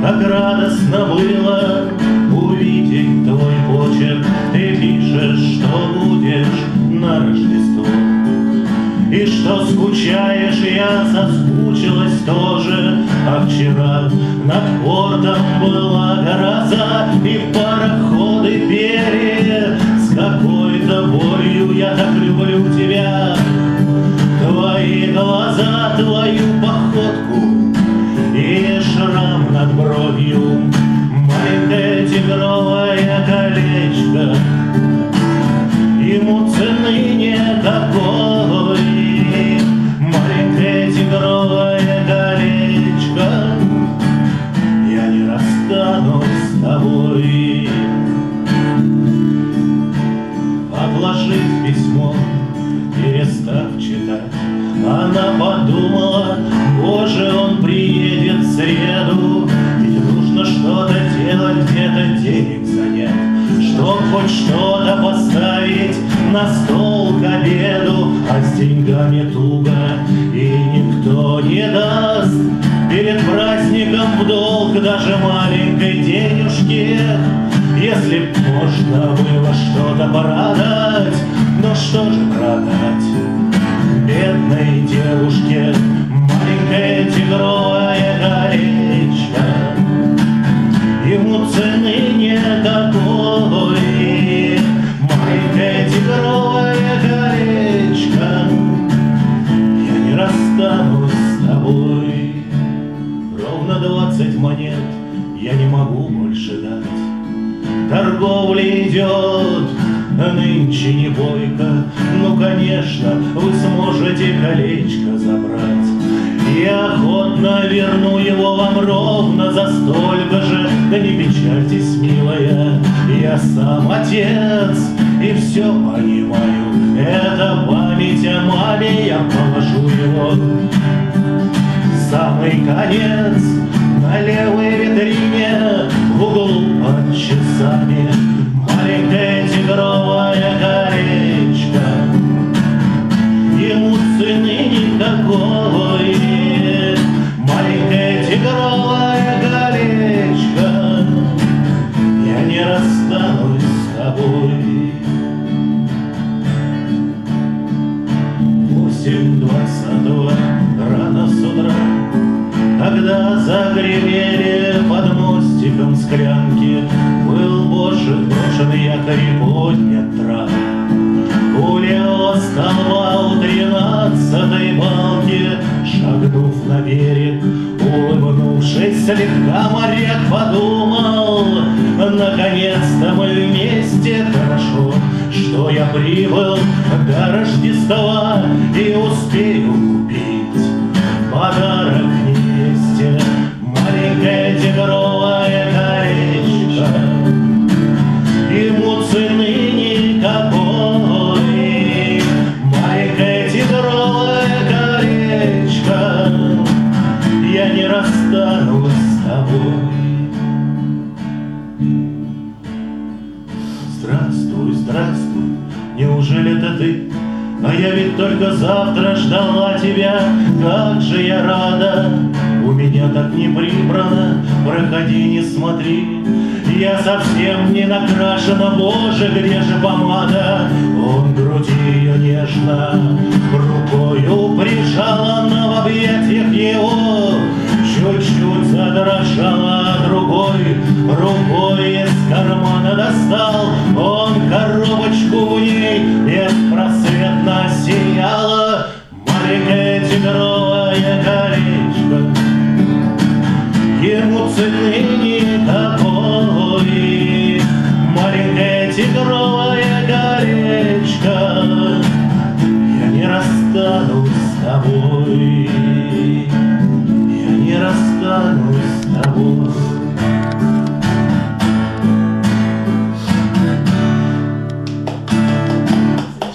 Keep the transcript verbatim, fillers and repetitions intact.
как радостно было увидеть твой почерк. Ты пишешь, что будешь на Рождество, и что скучаешь, я соскучилась тоже. А вчера над портом была гроза, и пароходы пели с какой-то болью. Я так люблю тебя, твои глаза, твою походку и шрам над бровью. Маленькое тигровое колечко, ему цены никакой. Маленькое тигровое колечко, я не расстанусь с тобой. Отложив письмо, перестав читать, она подумала: боже, он приедет в среду, ведь нужно что-то делать, где-то денег занять, чтоб хоть что-то поставить на стол к обеду. А с деньгами туго, и никто не даст перед праздником в долг даже маленькой денежки. Если б можно было что-то порадать, но что же продать бедной девушке? Маленькое тигровое колечко, ему цены никакой. Маленькое тигровое колечко, я не расстанусь с тобой. Ровно двадцать монет я не могу больше дать. Торговля идет нынче не бойко. Ну, конечно, вы сможете колечко забрать. Я охотно верну его вам ровно за столько же. Да не печальтесь, милая, я сам отец и все понимаю. Это память о маме, я положу его в самый конец на левой витрине в углу под часами. Маленькое тигровое колечко, ему цены никакой. Маленькое тигровое колечко, я не расстанусь с тобой. Восемь двадцатого рано с утра, когда загремели под мостиком склянки, был Боже брошен якорь и поднят трап. У левого столба у тринадцатой балки, шагнув на берег, улыбнувшись слегка, моряк подумал: наконец-то мы вместе, хорошо, что я прибыл до Рождества и успею купить подарок невесте. Маленькое тигровое колечко, ему цены никакой. Маленькое тигровое колечко, я не расстанусь с тобой. Здравствуй, здравствуй, неужели это ты? А я ведь только завтра ждала тебя. Как же я рада, у меня так не прибрано. Проходи, не смотри, я совсем не накрашена. Боже, где же помада? Он к груди ее нежно рукою прижала, но в объятиях его чуть-чуть задрожала. Другой рукой из кармана достал